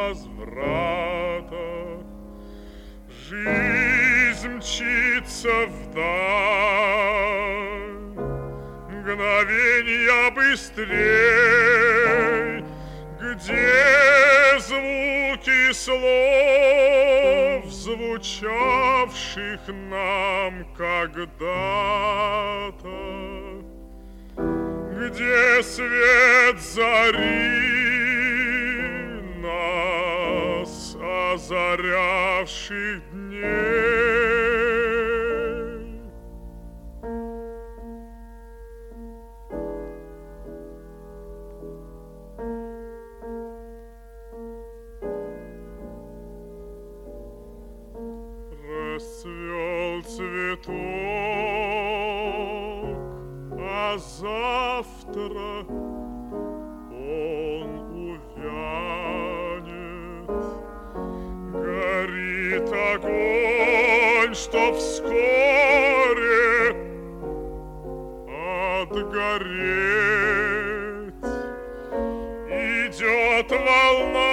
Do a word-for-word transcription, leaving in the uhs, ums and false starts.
возврата. Жизнь мчится вдаль, мгновенья быстрей, где звуки слов, звучавших нам когда-то, где свет зари нас озарявших дней. Расцвел цветок, а завтра он увянет. Горит огонь, что вскоре отгореть. Идет волна